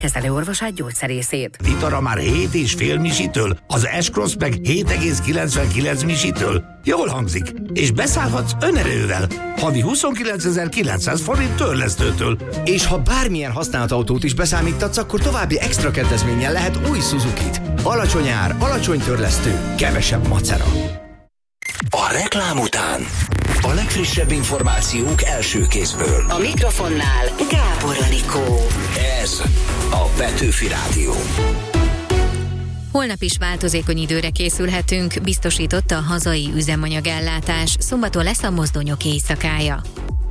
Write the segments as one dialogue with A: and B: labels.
A: kezelőorvosát, gyógyszerészét.
B: Vitara már 7,5 misitől, az S-Cross meg 7,99 misitől. Jól hangzik, és beszállhatsz önerővel. Havi 29.900 forint törlesztőtől.
C: És ha bármilyen használt autót is beszámítatsz, akkor további extra kedvezménnyel lehet új Suzukit. Alacsony ár, alacsony törlesztő, kevesebb macera.
D: A reklám után a legfrissebb információk első kézből.
A: A mikrofonnál Gábor Anikó.
D: Ez a Petőfi Rádió.
E: Holnap is változékony időre készülhetünk, biztosította a hazai üzemanyagellátás. Szombaton lesz a mozdonyok éjszakája.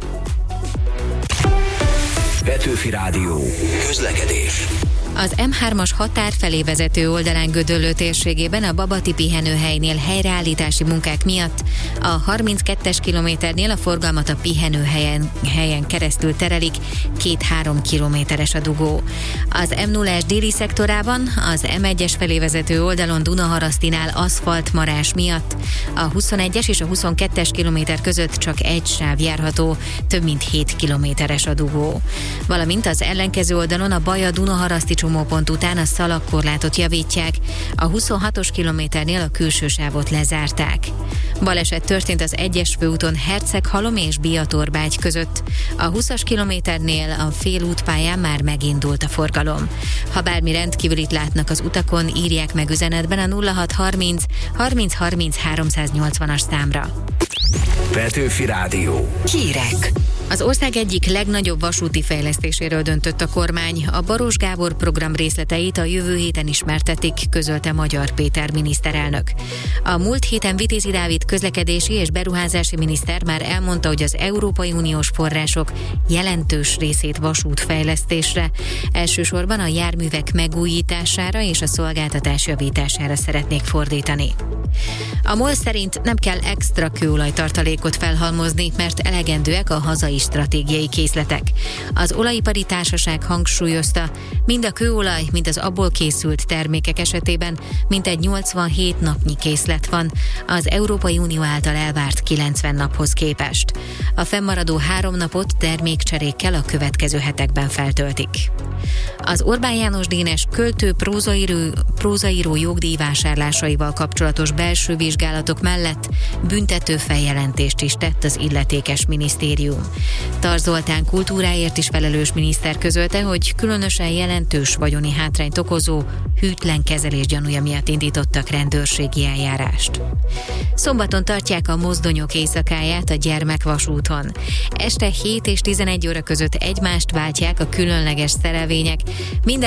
D: Petőfi Rádió. Közlekedés.
E: Az M3-as határ felé vezető oldalán Gödöllő térségében a Babati pihenőhelynél helyreállítási munkák miatt a 32-es kilométernél a forgalmat a pihenőhelyen keresztül terelik, 2-3 kilométeres a dugó. Az M0-es déli szektorában az M1-es felé vezető oldalon Dunaharasztinál aszfaltmarás miatt a 21-es és a 22-es kilométer között csak egy sáv járható, több mint 7 kilométeres a dugó. Valamint az ellenkező oldalon a Baja-Dunaharaszti csomópont után a szalagkorlátot javítják, a 26-os kilométernél a külső sávot lezárták. Baleset történt az 1-es főúton Herceghalom és Biatorbágy között. A 20-as kilométernél a félútpályán már megindult a forgalom. Ha bármi rendkívülit látnak az utakon, írják meg üzenetben a 0630 30 30 380-as számra.
D: Petőfi Rádió.
E: Hírek. Az ország egyik legnagyobb vasúti fejlesztéséről döntött a kormány. A Baros Gábor program részleteit a jövő héten ismertetik, közölte Magyar Péter miniszterelnök. A múlt héten Vitézi Dávid közlekedési és beruházási miniszter már elmondta, hogy az Európai Uniós források jelentős részét vasútfejlesztésre, elsősorban a járművek megújítására és a szolgáltatás javítására szeretnék fordítani. A MOL szerint nem kell extra kőolajtartalékot felhalmozni, mert elegendőek a hazai stratégiai készletek. Az olajipari társaság hangsúlyozta, mind a kőolaj, mind az abból készült termékek esetében mintegy 87 napnyi készlet van, az Európai Unió által elvárt 90 naphoz képest. A fennmaradó 3 napot termékcserékkel a következő hetekben feltöltik. Az Orbán János Dénes költő prózaíró jogdíjvásárlásaival kapcsolatos belső vizsgálatok mellett büntető feljelentést is tett az illetékes minisztérium. Tarz Zoltán kultúráért is felelős miniszter közölte, hogy különösen jelentős vagyoni hátrányt okozó hűtlen kezelés gyanúja miatt indítottak rendőrségi eljárást. Szombaton tartják a mozdonyok éjszakáját a Gyermekvasúton. Este 7 és 11 óra között egymást váltják a különleges szerelvények. Minden